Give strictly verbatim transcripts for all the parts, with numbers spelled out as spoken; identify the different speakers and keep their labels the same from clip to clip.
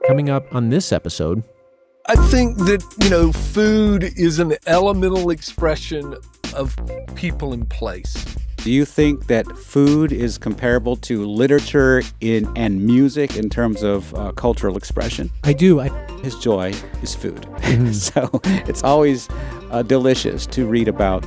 Speaker 1: Coming up on this episode,
Speaker 2: I think that, you know, food is an elemental expression of people and place.
Speaker 3: Do you think that food is comparable to literature in and music in terms of uh, cultural expression?
Speaker 1: I do. I...
Speaker 3: His joy is food. Mm-hmm. So it's always uh, delicious to read about.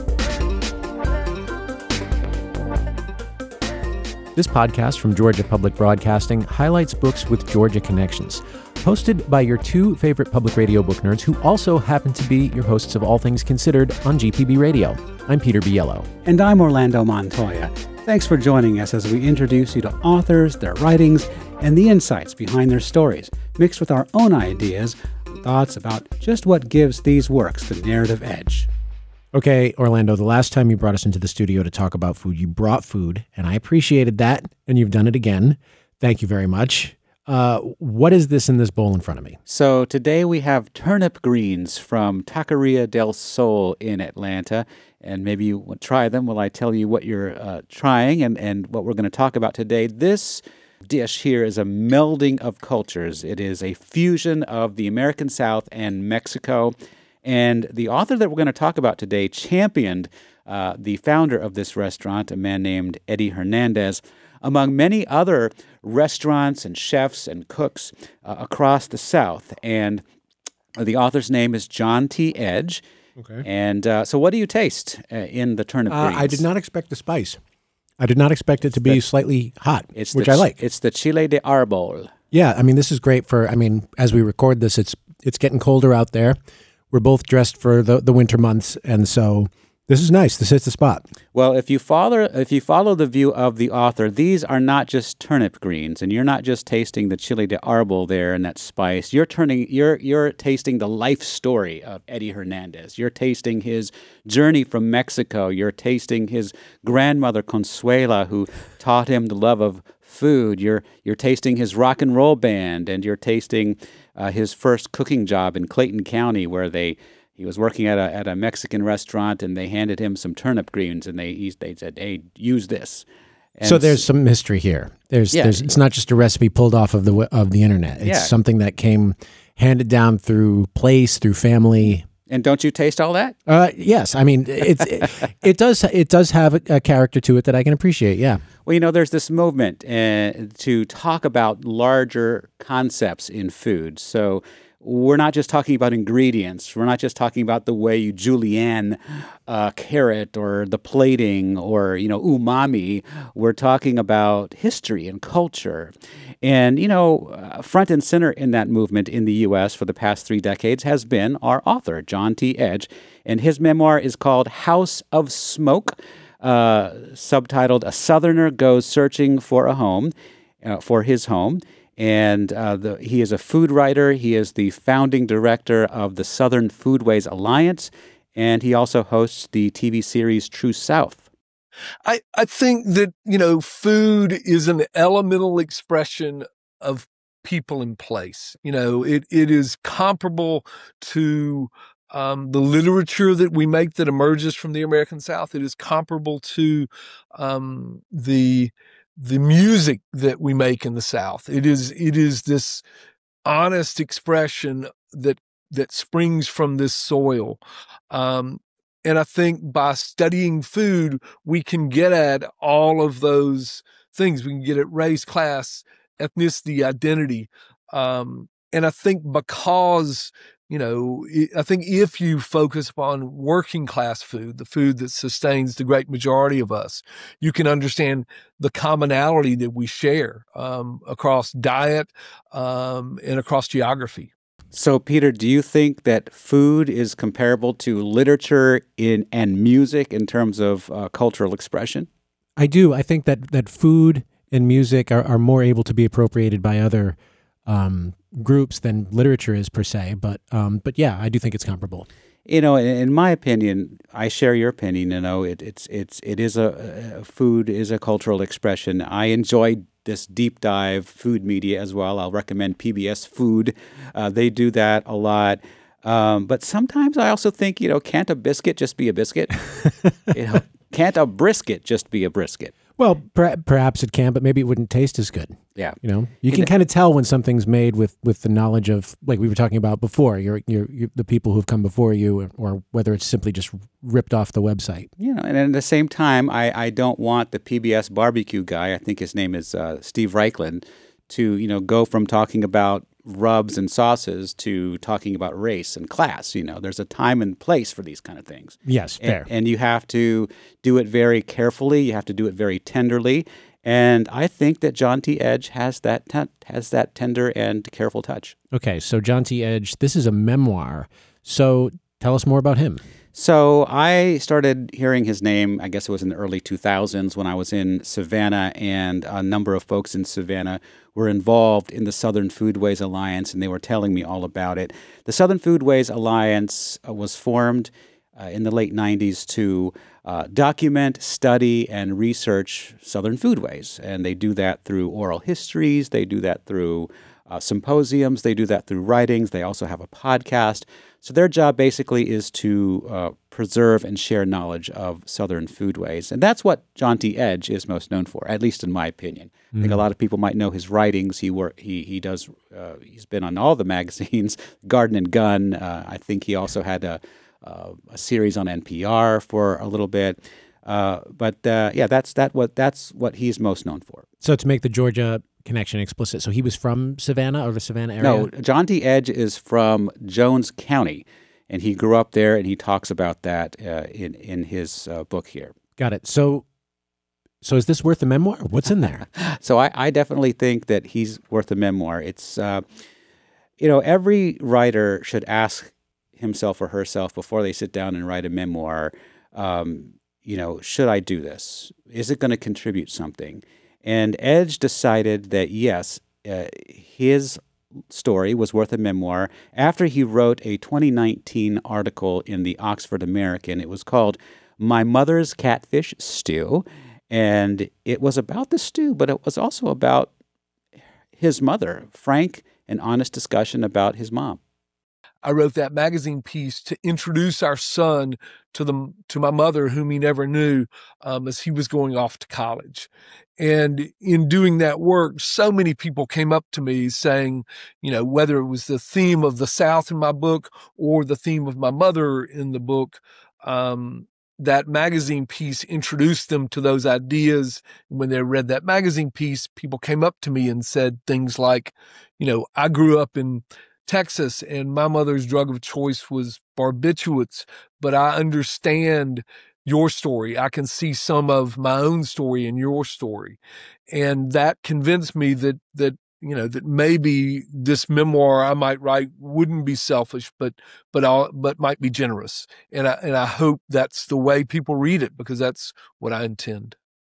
Speaker 1: This podcast from Georgia Public Broadcasting highlights books with Georgia connections. Hosted by your two favorite public radio book nerds who also happen to be your hosts of All Things Considered on G P B Radio. I'm Peter Biello.
Speaker 4: And I'm Orlando Montoya. Thanks for joining us as we introduce you to authors, their writings, and the insights behind their stories, mixed with our own ideas and thoughts about just what gives these works the narrative edge.
Speaker 1: Okay, Orlando, the last time you brought us into the studio to talk about food, you brought food, and I appreciated that, and you've done it again. Thank you very much. Uh, what is this in this bowl in front of me?
Speaker 3: So today we have turnip greens from Taqueria del Sol in Atlanta, and maybe you will try them while I tell you what you're uh, trying and, and what we're going to talk about today. This dish here is a melding of cultures. It is a fusion of the American South and Mexico. And the author that we're going to talk about today championed uh, the founder of this restaurant, a man named Eddie Hernandez, among many other restaurants and chefs and cooks uh, across the South. And the author's name is John T. Edge.
Speaker 1: Okay.
Speaker 3: And uh, so what do you taste uh, in the turnip
Speaker 1: uh,
Speaker 3: greens?
Speaker 1: I did not expect the spice. I did not expect it to be
Speaker 3: the,
Speaker 1: slightly hot,
Speaker 3: it's
Speaker 1: which
Speaker 3: the,
Speaker 1: I like.
Speaker 3: It's the chile de arbol.
Speaker 1: Yeah, I mean, this is great for, I mean, as we record this, it's it's getting colder out there. We're both dressed for the, the winter months, and so this is nice. This hits the spot.
Speaker 3: Well, if you follow if you follow the view of the author, these are not just turnip greens, and you're not just tasting the chile de arbol there and that spice. You're turning you're you're tasting the life story of Eddie Hernandez. You're tasting his journey from Mexico. You're tasting his grandmother Consuela, who taught him the love of food. You're you're tasting his rock and roll band, and you're tasting uh, his first cooking job in Clayton County, where they. He was working at a at a Mexican restaurant, and they handed him some turnip greens, and they he, they said, "Hey, use this." And
Speaker 1: so there's some mystery here. There's
Speaker 3: yeah.
Speaker 1: there's it's not just a recipe pulled off of the of the internet. It's
Speaker 3: yeah.
Speaker 1: something that came handed down through place, through family.
Speaker 3: And don't you taste all that?
Speaker 1: Uh, yes, I mean it's it, it does it does have a, a character to it that I can appreciate. Yeah.
Speaker 3: Well, you know, there's this movement uh, to talk about larger concepts in food. So. We're not just talking about ingredients. We're not just talking about the way you julienne a carrot or the plating or, you know, umami. We're talking about history and culture. And, you know, uh, front and center in that movement in the U S for the past three decades has been our author, John T. Edge. And his memoir is called House of Smoke, uh, subtitled A Southerner Goes Searching for a Home, uh, for his home. And uh, the, he is a food writer. He is the founding director of the Southern Foodways Alliance, and he also hosts the T V series True South.
Speaker 2: I, I think that, you know, food is an elemental expression of people and place. You know, it it is comparable to um, the literature that we make that emerges from the American South. It is comparable to um, the... the music that we make in the South. It is it is this honest expression that that springs from this soil. Um, and I think by studying food, we can get at all of those things. We can get at race, class, ethnicity, identity. Um, and I think because, you know, I think if you focus upon working class food, the food that sustains the great majority of us, you can understand the commonality that we share um, across diet um, and across geography.
Speaker 3: So, Peter, do you think that food is comparable to literature in and music in terms of uh, cultural expression?
Speaker 1: I do. I think that, that food and music are, are more able to be appropriated by other um, groups than literature is per se. But um, but yeah, I do think it's comparable.
Speaker 3: You know, in, in my opinion, I share your opinion. You know, it, it's it's it is a, a food is a cultural expression. I enjoy this deep dive food media as well. I'll recommend P B S Food. Uh, they do that a lot. Um, but sometimes I also think, you know, can't a biscuit just be a biscuit? you know, can't a brisket just be a brisket?
Speaker 1: Well, per- perhaps it can, but maybe it wouldn't taste as good.
Speaker 3: Yeah.
Speaker 1: You know, you can kind of tell when something's made with, with the knowledge of, like we were talking about before, you're, you're, you're the people who've come before you, or, or whether it's simply just ripped off the website.
Speaker 3: You know, and at the same time, I, I don't want the P B S barbecue guy, I think his name is uh, Steve Reichland, to, you know, go from talking about rubs and sauces to talking about race and class. You know, there's a time and place for these kind of things.
Speaker 1: Yes, fair.
Speaker 3: And, and you have to do it very carefully. You have to do it very tenderly. And I think that John T. Edge has that t- has that tender and careful touch.
Speaker 1: Okay, so John T. Edge, this is a memoir. So tell us more about him.
Speaker 3: So I started hearing his name, I guess it was in the early two thousands when I was in Savannah, and a number of folks in Savannah were involved in the Southern Foodways Alliance, and they were telling me all about it. The Southern Foodways Alliance uh, was formed uh, in the late nineties to uh, document, study, and research Southern foodways. And they do that through oral histories, they do that through uh, symposiums, they do that through writings, they also have a podcast. So their job basically is to uh, preserve and share knowledge of Southern foodways. And that's what John T. Edge is most known for, at least in my opinion. Mm-hmm. I think a lot of people might know his writings. He work, he he does, uh, he's been on all the magazines, Garden and Gun. Uh, I think he also had a, uh, a series on N P R for a little bit. Uh, but uh, yeah, that's that what that's what he's most known for.
Speaker 1: So to make the Georgia connection explicit, so he was from Savannah or the Savannah area?
Speaker 3: No, John T. Edge is from Jones County, and he grew up there, and he talks about that uh, in in his uh, book here.
Speaker 1: Got it. So, so is this worth a memoir? What's in there?
Speaker 3: So I, I definitely think that he's worth a memoir. It's uh, you know, every writer should ask himself or herself before they sit down and write a memoir. Um, you know, should I do this? Is it going to contribute something? And Edge decided that, yes, uh, his story was worth a memoir after he wrote a twenty nineteen article in the Oxford American. It was called My Mother's Catfish Stew, and it was about the stew, but it was also about his mother, frank and honest discussion about his mom.
Speaker 2: I wrote that magazine piece to introduce our son to the to my mother, whom he never knew, um, as he was going off to college. And in doing that work, so many people came up to me saying, you know, whether it was the theme of the South in my book or the theme of my mother in the book, um, that magazine piece introduced them to those ideas. When they read that magazine piece, people came up to me and said things like, you know, I grew up in Texas, and my mother's drug of choice was barbiturates, but I understand your story. I can see some of my own story in your story. And that convinced me that, that, you know, that maybe this memoir I might write wouldn't be selfish, but, but I'll, but might be generous. And I, and I hope that's the way people read it, because that's what I intend.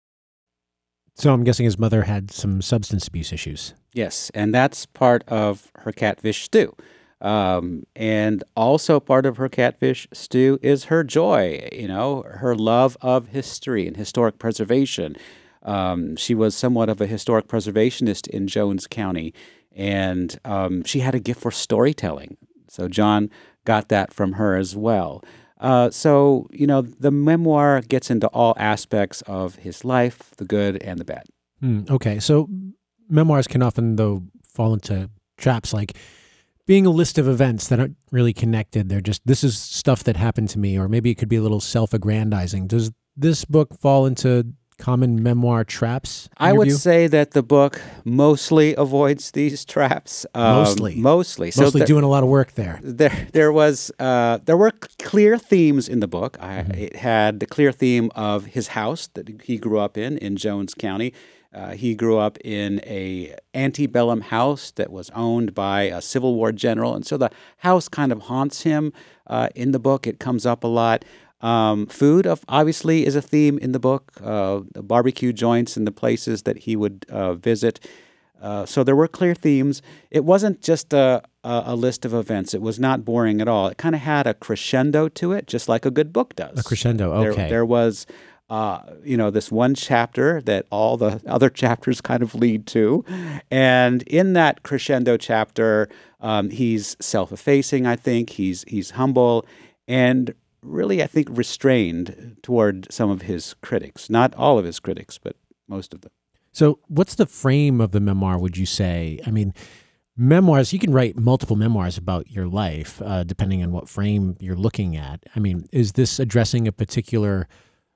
Speaker 1: So I'm guessing his mother had some substance abuse issues.
Speaker 3: Yes, and that's part of her catfish stew. Um, and also part of her catfish stew is her joy, you know, her love of history and historic preservation. Um, she was somewhat of a historic preservationist in Jones County, and um, she had a gift for storytelling. So John got that from her as well. Uh, so, you know, the memoir gets into all aspects of his life, the good and the bad.
Speaker 1: Mm, okay, so memoirs can often, though, fall into traps like being a list of events that aren't really connected. They're just, this is stuff that happened to me, or maybe it could be a little self-aggrandizing. Does this book fall into common memoir traps?
Speaker 3: I would view? say that the book mostly avoids these traps. Um,
Speaker 1: mostly,
Speaker 3: mostly,
Speaker 1: so mostly th- doing a lot of work there.
Speaker 3: There, there was, uh, there were clear themes in the book. I, mm-hmm. It had the clear theme of his house that he grew up in in Jones County. Uh, he grew up in a antebellum house that was owned by a Civil War general, and so the house kind of haunts him uh, in the book. It comes up a lot. Um, food, obviously, is a theme in the book, uh, the barbecue joints and the places that he would uh, visit. Uh, so there were clear themes. It wasn't just a, a, a list of events. It was not boring at all. It kind of had a crescendo to it, just like a good book does.
Speaker 1: A crescendo, okay.
Speaker 3: There, there was... Uh, you know, this one chapter that all the other chapters kind of lead to. And in that crescendo chapter, um, he's self-effacing, I think. He's he's humble and really, I think, restrained toward some of his critics. Not all of his critics, but most of them.
Speaker 1: So what's the frame of the memoir, would you say? I mean, memoirs, you can write multiple memoirs about your life, uh, depending on what frame you're looking at. I mean, is this addressing a particular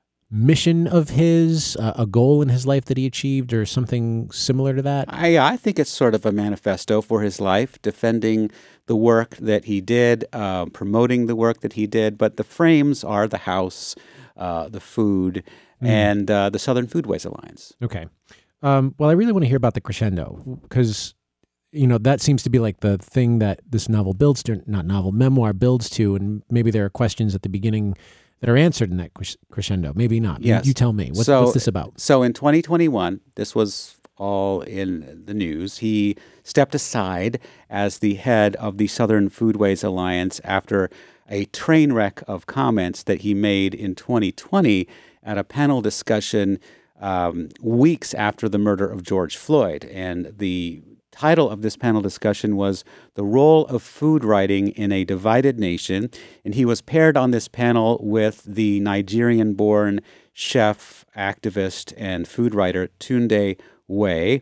Speaker 1: mission of his, uh, a goal in his life that he achieved, or something similar to that?
Speaker 3: I, I think it's sort of a manifesto for his life, defending the work that he did, uh, promoting the work that he did. But the frames are the house, uh, the food, mm. and uh, the Southern Foodways Alliance.
Speaker 1: Okay. Um, well, I really want to hear about the crescendo, because, you know, that seems to be like the thing that this novel builds to, not novel, memoir builds to, and maybe there are questions at the beginning that are answered in that crescendo. Maybe not.
Speaker 3: Yes.
Speaker 1: You, you tell me. What,
Speaker 3: so,
Speaker 1: what's this about?
Speaker 3: So in twenty twenty-one, this was all in the news. He stepped aside as the head of the Southern Foodways Alliance after a train wreck of comments that he made in twenty twenty at a panel discussion um, weeks after the murder of George Floyd. And the title of this panel discussion was The Role of Food Writing in a Divided Nation. And he was paired on this panel with the Nigerian-born chef, activist, and food writer Tunde Way,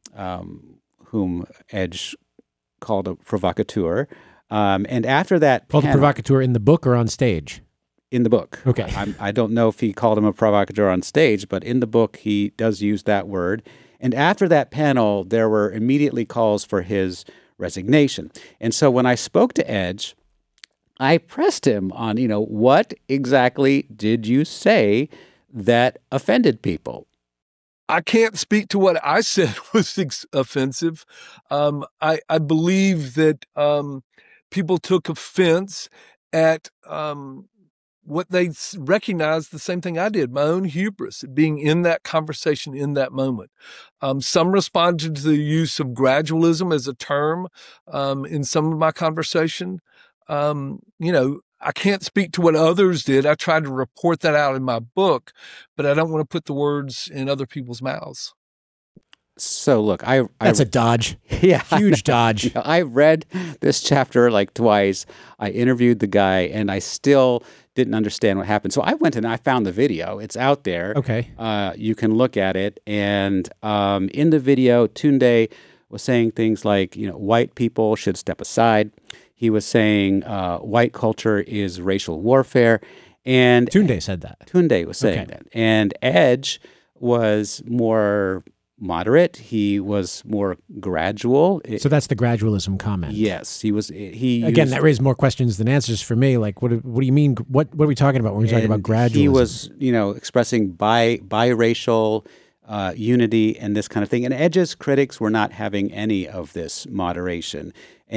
Speaker 3: um, whom Edge called a provocateur. Um, and after that
Speaker 1: Called
Speaker 3: panel,
Speaker 1: a provocateur in the book or on stage?
Speaker 3: In the book.
Speaker 1: Okay.
Speaker 3: I'm, I don't know if he called him a provocateur on stage, but in the book he does use that word. And after that panel, there were immediately calls for his resignation. And so when I spoke to Edge, I pressed him on, you know, what exactly did you say that offended people?
Speaker 2: I can't speak to what I said was ex- offensive. Um, I, I believe that um, people took offense at um, what they recognized the same thing I did, my own hubris, being in that conversation in that moment. Um, some responded to the use of gradualism as a term um, in some of my conversation. Um, you know, I can't speak to what others did. I tried to report that out in my book, but I don't want to put the words in other people's mouths.
Speaker 3: So look, I, I
Speaker 1: That's a dodge.
Speaker 3: Yeah,
Speaker 1: Huge dodge.
Speaker 3: You know, I read this chapter like twice. I interviewed the guy, and I still didn't understand what happened. So I went and I found the video. It's out there.
Speaker 1: Okay.
Speaker 3: Uh, you can look at it. And um, in the video, Tunde was saying things like, you know, white people should step aside. He was saying uh, white culture is racial warfare. And
Speaker 1: Tunde said that.
Speaker 3: Tunde was saying
Speaker 1: Okay.
Speaker 3: that. And Edge was more moderate. He was more gradual.
Speaker 1: So that's the gradualism comment.
Speaker 3: Yes, he was. He
Speaker 1: Again,
Speaker 3: used,
Speaker 1: that raised more questions than answers for me. Like, what? What do you mean? What? What are we talking about when we're talking about
Speaker 3: and
Speaker 1: gradualism?
Speaker 3: He was, you know, expressing bi biracial uh, unity and this kind of thing. And Edge's critics were not having any of this moderation.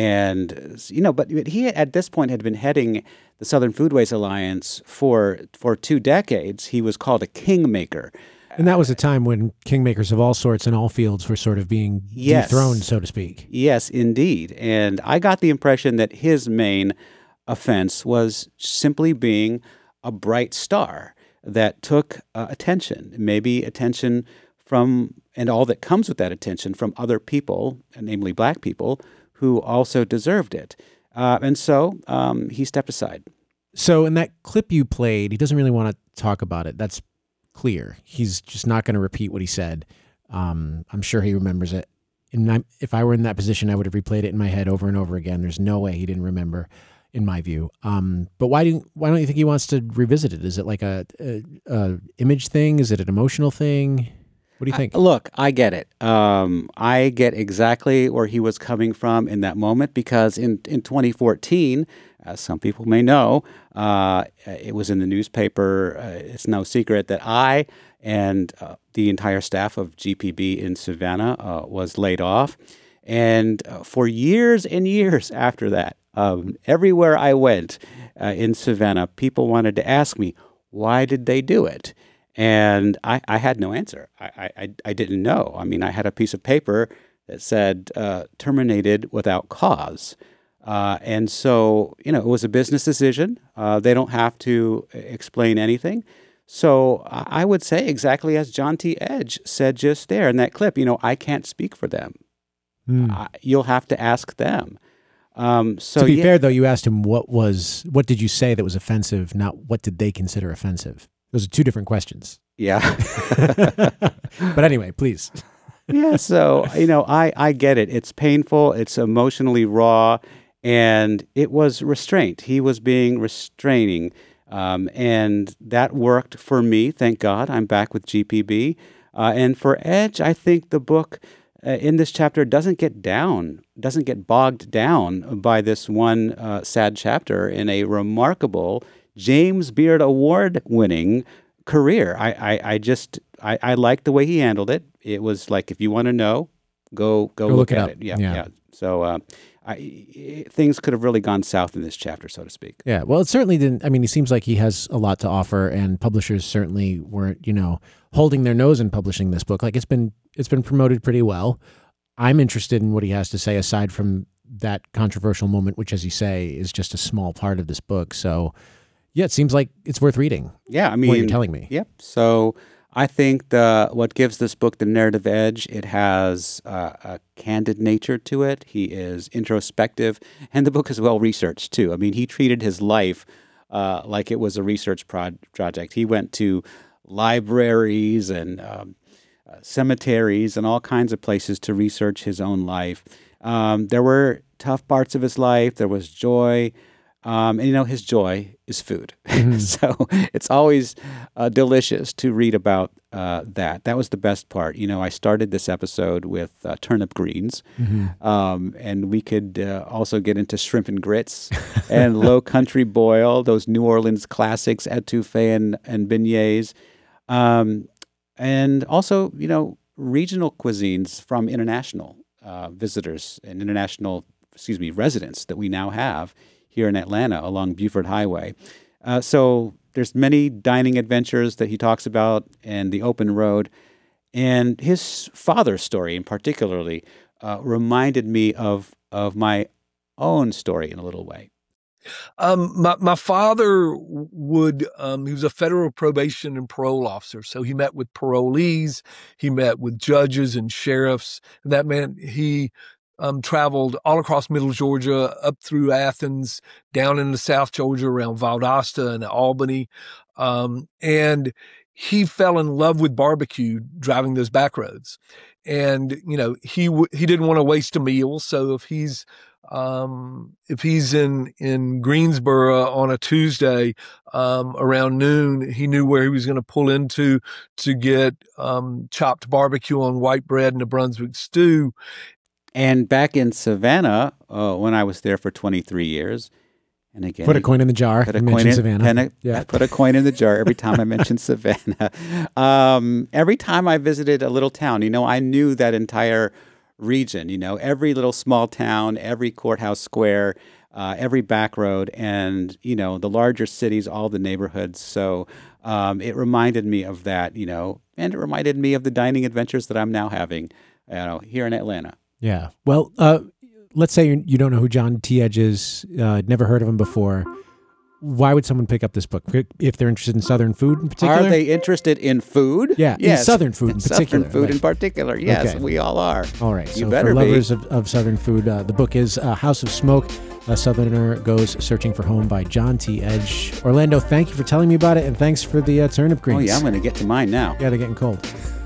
Speaker 3: And you know, but he at this point had been heading the Southern Foodways Alliance for for two decades. He was called a kingmaker.
Speaker 1: And that was a time when kingmakers of all sorts in all fields were sort of being
Speaker 3: Yes.
Speaker 1: dethroned, so to speak.
Speaker 3: Yes, indeed. And I got the impression that his main offense was simply being a bright star that took uh, attention, maybe attention from, and all that comes with that attention from other people, namely black people, who also deserved it. Uh, and so um, he stepped aside.
Speaker 1: So in that clip you played, he doesn't really want to talk about it. That's clear. He's just not going to repeat what he said. Um, I'm sure he remembers it. And I'm, if I were in that position, I would have replayed it in my head over and over again. There's no way he didn't remember, in my view. Um, but why do why don't you think he wants to revisit it? Is it like a, a, a image thing? Is it an emotional thing? What do you think?
Speaker 3: I, look, I get it. Um, I get exactly where he was coming from in that moment because in, in twenty fourteen, as some people may know, uh, it was in the newspaper. Uh, it's no secret that I and uh, the entire staff of G P B in Savannah uh, was laid off. And uh, for years and years after that, um, everywhere I went uh, in Savannah, people wanted to ask me, why did they do it? And I, I had no answer. I, I, I didn't know. I mean, I had a piece of paper that said uh, terminated without cause. Uh, and so, you know, it was a business decision. Uh, they don't have to explain anything. So I would say exactly as John T. Edge said just there in that clip, you know, I can't speak for them.
Speaker 1: Mm.
Speaker 3: I, you'll have to ask them. Um, so
Speaker 1: to be
Speaker 3: yeah,
Speaker 1: fair, though, you asked him what was, what did you say that was offensive, not what did they consider offensive? Those are two different questions.
Speaker 3: Yeah.
Speaker 1: But anyway, please.
Speaker 3: Yeah, so, you know, I, I get it. It's painful. It's emotionally raw. And it was restraint. He was being restraining. Um, and that worked for me. Thank God. I'm back with G P B. Uh, and for Edge, I think the book uh, in this chapter doesn't get down, doesn't get bogged down by this one uh, sad chapter in a remarkable James Beard Award-winning career. I, I, I just, I, I like the way he handled it. It was like, if you want to know, go go,
Speaker 1: Go
Speaker 3: look,
Speaker 1: look it
Speaker 3: at
Speaker 1: up.
Speaker 3: it. Yeah,
Speaker 1: Yeah.
Speaker 3: yeah. So uh, I, things could have really gone south in this chapter, so to speak.
Speaker 1: Yeah, well, it certainly didn't. I mean, he seems like he has a lot to offer, and publishers certainly weren't, you know, holding their nose in publishing this book. Like it's been, it's been promoted pretty well. I'm interested in what he has to say, aside from that controversial moment, which, as you say, is just a small part of this book. So, yeah, it seems like it's worth reading.
Speaker 3: Yeah, I mean,
Speaker 1: what you're telling me.
Speaker 3: Yep. So I think the what gives this book the narrative edge, it has uh, a candid nature to it. He is introspective, and the book is well researched too. I mean, he treated his life uh, like it was a research prod- project. He went to libraries and um, uh, cemeteries and all kinds of places to research his own life. Um, there were tough parts of his life. There was joy. Um, and, you know, his joy is food. Mm-hmm. So it's always uh, delicious to read about uh, that. That was the best part. You know, I started this episode with uh, turnip greens, mm-hmm. um, and we could uh, also get into shrimp and grits and low country boil, those New Orleans classics, etouffee and, and beignets, um, and also, you know, regional cuisines from international uh, visitors and international, excuse me, residents that we now have here in Atlanta along Buford Highway. Uh, so there's many dining adventures that he talks about and the open road. And his father's story in particularly uh, reminded me of of my own story in a little way.
Speaker 2: Um, my, my father would, um, he was a federal probation and parole officer. So he met with parolees, he met with judges and sheriffs. And that meant he Um, traveled all across middle Georgia, up through Athens, down into South Georgia around Valdosta and Albany. Um, and he fell in love with barbecue driving those back roads. And, you know, he, w- he didn't want to waste a meal. So if he's, um, if he's in, in Greensboro on a Tuesday, um, around noon, he knew where he was going to pull into to get, um, chopped barbecue on white bread and a Brunswick stew.
Speaker 3: And back in Savannah, uh, when I was there for twenty-three years, and again,
Speaker 1: put a coin in the jar.
Speaker 3: Put a
Speaker 1: you
Speaker 3: coin
Speaker 1: mentioned
Speaker 3: in,
Speaker 1: Savannah.
Speaker 3: Pen,
Speaker 1: yeah.
Speaker 3: Put a coin in the jar every time I mentioned Savannah. Um, every time I visited a little town, you know, I knew that entire region. You know, every little small town, every courthouse square, uh, every back road, and you know, the larger cities, all the neighborhoods. So um, it reminded me of that. You know, and it reminded me of the dining adventures that I'm now having, you know, here in Atlanta.
Speaker 1: Yeah. Well, uh, let's say you, you don't know who John T. Edge is, uh, never heard of him before. Why would someone pick up this book? If they're interested in Southern food in particular?
Speaker 3: Are they interested in food?
Speaker 1: Yeah,
Speaker 3: yes.
Speaker 1: in Southern food in,
Speaker 3: in
Speaker 1: particular.
Speaker 3: Southern food
Speaker 1: right.
Speaker 3: in particular, yes,
Speaker 1: okay.
Speaker 3: we all are.
Speaker 1: All right,
Speaker 3: you
Speaker 1: so
Speaker 3: better
Speaker 1: for lovers
Speaker 3: be.
Speaker 1: of, of Southern food, uh, the book is uh, House of Smoke, A Southerner Goes Searching for Home by John T. Edge. Orlando, thank you for telling me about it, and thanks for the uh, turnip greens.
Speaker 3: Oh yeah, I'm going to get to mine now.
Speaker 1: Yeah, they're getting cold.